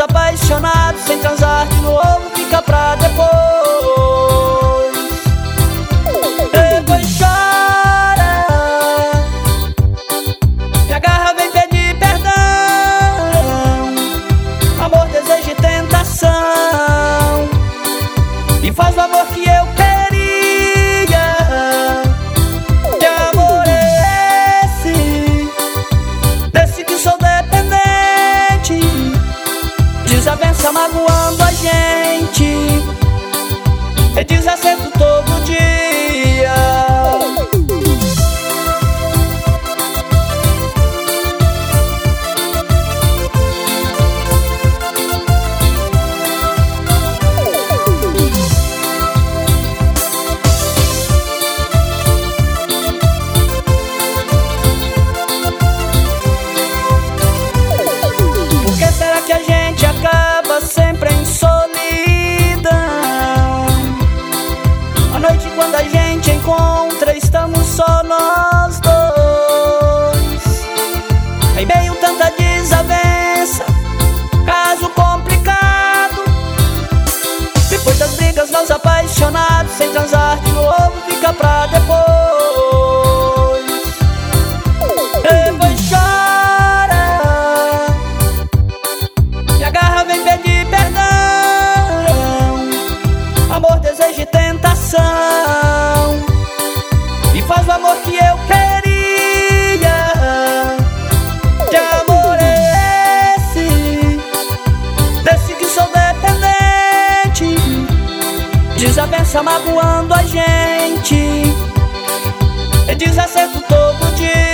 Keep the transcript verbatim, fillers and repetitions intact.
apaixonados sem transar de novo fica pra depois. Depois chora, me agarra, vem pedir perdão. Amor, desejo e tentação, e faz o amor que eu queria. Que amor é esse, desse que sou dependente? Desavença magoando a gente, é desacerto todo dia. Por que será que a gente acaba sempre em solidão? À noite quando a gente encontra, estamos só nós dois. Em meio tanta desavença, caso complicado. Depois das brigas, nós apaixonados sem transar de novo fica pra depois. Depois chora, me agarra, vem pedir perdão. Amor, desejo e tentação, e faz o amor que eu queria. Que amor é esse, desse que sou dependente? Desavença magoando a gente, é desacerto todo dia.